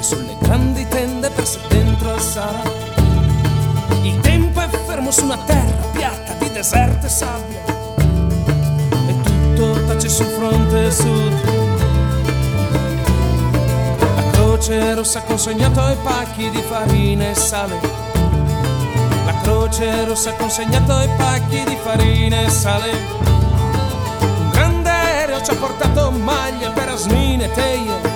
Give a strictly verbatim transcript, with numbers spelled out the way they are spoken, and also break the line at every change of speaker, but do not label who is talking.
sulle grandi tende perse dentro al Sahara. Il tempo è fermo su una terra piatta di deserto e sabbia, e tutto tace sul fronte sud. La Croce Rossa ha consegnato ai pacchi di farina e sale. La Croce Rossa ha consegnato ai pacchi di farina e sale. Un grande aereo ci ha portato maglie per asmine e teie,